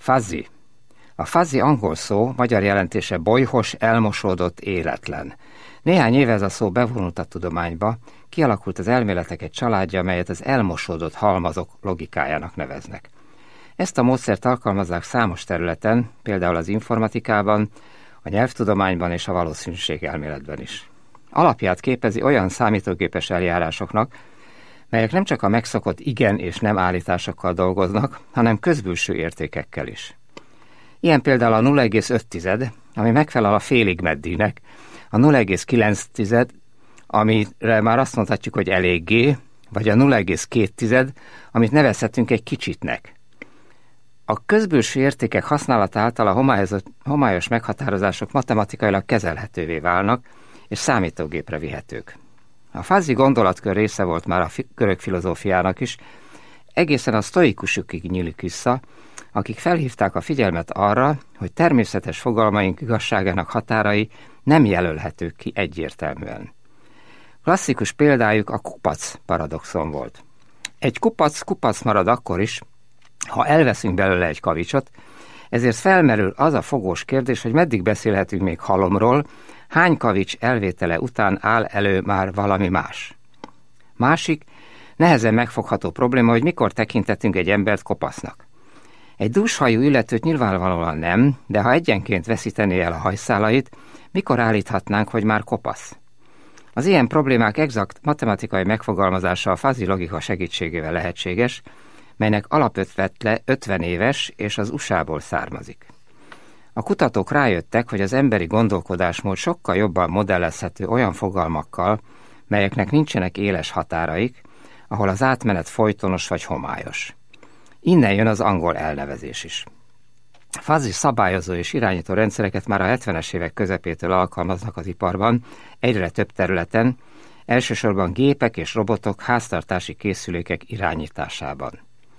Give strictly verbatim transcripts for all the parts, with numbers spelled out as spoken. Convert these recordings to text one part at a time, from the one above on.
Fuzzy. A fuzzy angol szó, magyar jelentése bolyhos, elmosódott, életlen. Néhány éve ez a szó bevonult a tudományba, kialakult az elméletek egy családja, melyet az elmosódott halmazok logikájának neveznek. Ezt a módszert alkalmazzák számos területen, például az informatikában, a nyelvtudományban és a valószínűségelméletben is. Alapját képezi olyan számítógépes eljárásoknak, melyek nem csak a megszokott igen és nem állításokkal dolgoznak, hanem közbülső értékekkel is. Ilyen például a nulla egész öt, ami megfelel a félig meddinek, a nulla egész kilenc, amire már azt mondhatjuk, hogy eléggé, vagy a nulla egész két, amit nevezhetünk egy kicsitnek. A közbülső értékek használata által a homályos meghatározások matematikailag kezelhetővé válnak, és számítógépre vihetők. A fuzzy gondolatkör része volt már a görög filozófiának is, egészen a sztoikusokig nyílik vissza, akik felhívták a figyelmet arra, hogy természetes fogalmaink igazságának határai nem jelölhetők ki egyértelműen. Klasszikus példájuk a kupac paradoxon volt. Egy kupac kupac marad akkor is, ha elveszünk belőle egy kavicsot, ezért felmerül az a fogós kérdés, hogy meddig beszélhetünk még halomról, hány kavics elvétele után áll elő már valami más. Másik, nehezen megfogható probléma, hogy mikor tekintetünk egy embert kopasznak. Egy dúshajú illetőt nyilvánvalóan nem, de ha egyenként veszítené el a hajszálait, mikor állíthatnánk, hogy már kopasz? Az ilyen problémák exakt matematikai megfogalmazása a fuzzy logika segítségével lehetséges, melynek alapötlete ötven éves és az u es á-ból származik. A kutatók rájöttek, hogy az emberi gondolkodásmód sokkal jobban modellezhető olyan fogalmakkal, melyeknek nincsenek éles határaik, ahol az átmenet folytonos vagy homályos. Innen jön az angol elnevezés is. Fuzzy szabályozó és irányító rendszereket már a hetvenes évek közepétől alkalmaznak az iparban, egyre több területen, elsősorban gépek és robotok háztartási készülékek irányításában.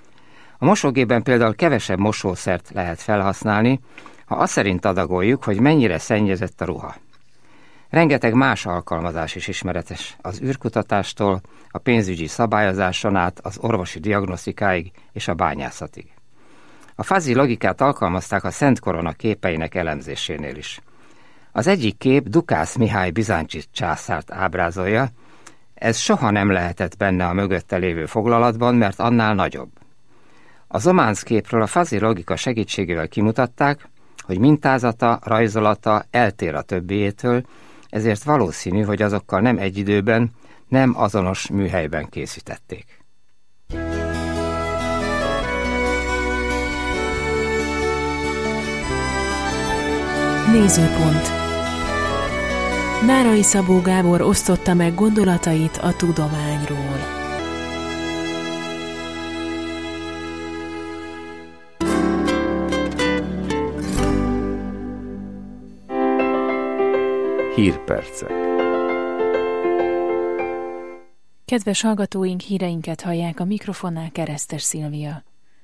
A mosógépben például kevesebb mosószert lehet felhasználni, ha azt szerint adagoljuk, hogy mennyire szennyezett a ruha. Rengeteg más alkalmazás is ismeretes, az űrkutatástól, a pénzügyi szabályozáson át, az orvosi diagnosztikáig és a bányászatig. A fuzzy logikát alkalmazták a Szent Korona képeinek elemzésénél is. Az egyik kép Dukász Mihály bizáncsi császárt ábrázolja, ez soha nem lehetett benne a mögötte lévő foglalatban, mert annál nagyobb. A Zománc képről a fuzzy logika segítségével kimutatták, hogy mintázata, rajzolata eltér a többiétől, ezért valószínű, hogy azokkal nem egy időben, nem azonos műhelyben készítették. Nézőpont. Nárai Szabó Gábor osztotta meg gondolatait a tudományról. Hírpercek. Kedves hallgatóink, híreinket hallják, a mikrofonnál Keresztes Szilvia.